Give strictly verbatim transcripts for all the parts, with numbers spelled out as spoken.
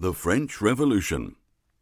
The French Revolution.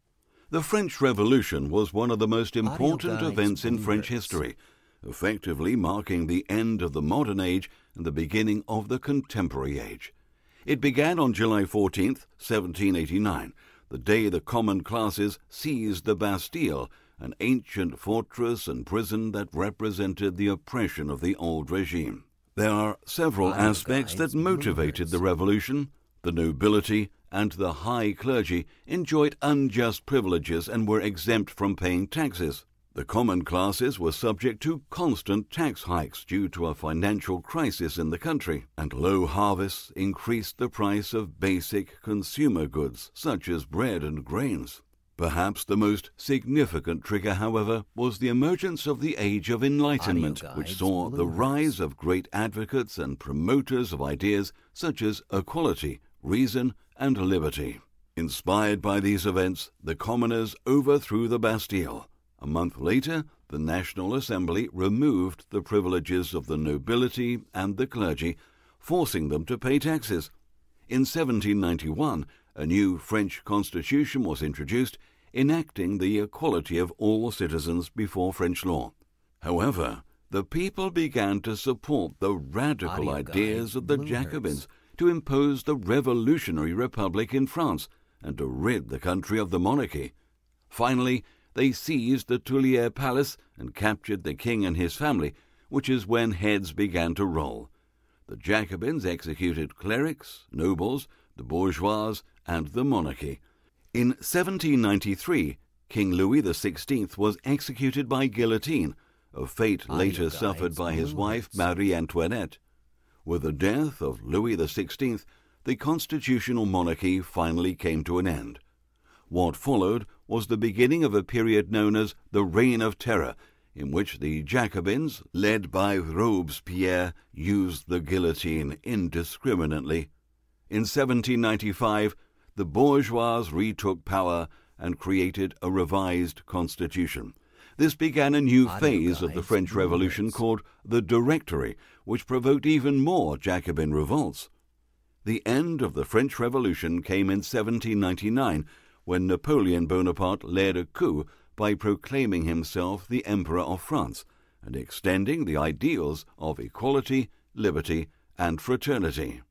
The French Revolution was one of the most important events in French history, effectively marking the end of the modern age and the beginning of the contemporary age. It began on July fourteenth, seventeen eighty-nine, the day the common classes seized the Bastille, an ancient fortress and prison that represented the oppression of the old regime. There are several aspects that motivated the revolution. The nobility and the high clergy enjoyed unjust privileges and were exempt from paying taxes. The common classes were subject to constant tax hikes due to a financial crisis in the country, and low harvests increased the price of basic consumer goods such as bread and grains. Perhaps the most significant trigger, however, was the emergence of the Age of Enlightenment, which saw the rise of great advocates and promoters of ideas such as equality, reason, and liberty. Inspired by these events, the commoners overthrew the Bastille. A month later, the National Assembly removed the privileges of the nobility and the clergy, forcing them to pay taxes. In seventeen ninety-one, a new French constitution was introduced, enacting the equality of all citizens before French law. However, the people began to support the radical ideas of the Jacobins to impose the revolutionary republic in France and to rid the country of the monarchy. Finally, they seized the Tuileries Palace and captured the king and his family, which is when heads began to roll. The Jacobins executed clerics, nobles, the bourgeois, and the monarchy. In seventeen ninety-three, King Louis the sixteenth was executed by guillotine, a fate later suffered by his wife Marie Antoinette. With the death of Louis the sixteenth, the constitutional monarchy finally came to an end. What followed was the beginning of a period known as the Reign of Terror, in which the Jacobins, led by Robespierre, used the guillotine indiscriminately. In seventeen ninety-five, the bourgeois retook power and created a revised constitution. This began a new phase of the French Revolution called the Directory, which provoked even more Jacobin revolts. The end of the French Revolution came in seventeen ninety-nine, when Napoleon Bonaparte led a coup by proclaiming himself the Emperor of France and extending the ideals of equality, liberty, and fraternity.